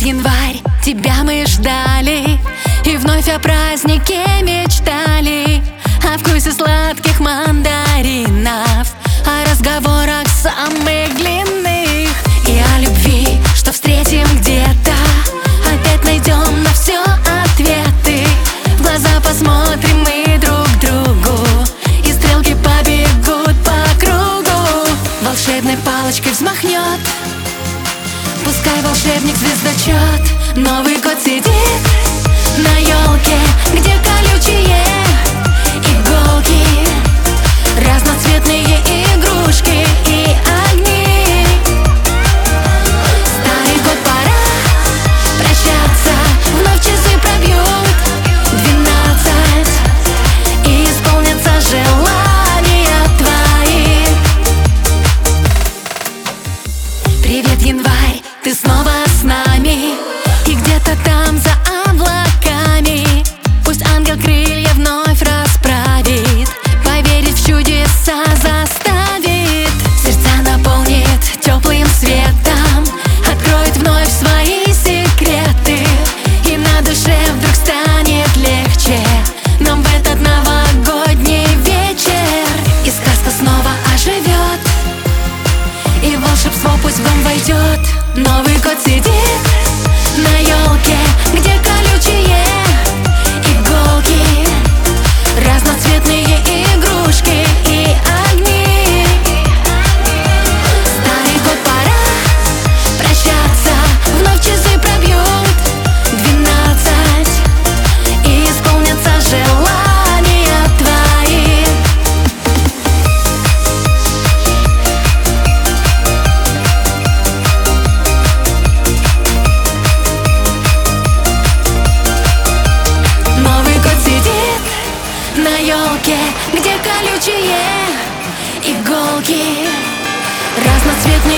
январь, тебя мы ждали, и вновь о празднике мечтали, о вкусе сладких мандаринов, о разговорах самых длинных и о любви, что встретим где-то. Опять найдем на все ответы, в глаза посмотрим мы друг другу, и стрелки побегут по кругу. Волшебной палочкой взмахнет, пускай волшебник звездочет. Новый год сидит на елке, где колючие иголки, разноцветные игрушки и огни. Старый год, пора прощаться, вновь часы пробьют 12, и исполнятся желания твои. Привет, январь, ты снова с нами, и где-то там за облаками пусть ангел крылья вновь расправит, поверить в чудеса заставит, сердца наполнит теплым светом, откроет вновь свои секреты, и на душе вдруг станет легче нам в этот новогодний вечер. И сказка снова оживет, и волшебство пусть в дом войдет. Новый год сидит на елке, где колючие иголки, разноцветные игрушки и огни. Старый год, пора прощаться, вновь часы пробьют 12, и исполнятся желания твои. Новый год сидит на елке, где колючие иголки, разноцветные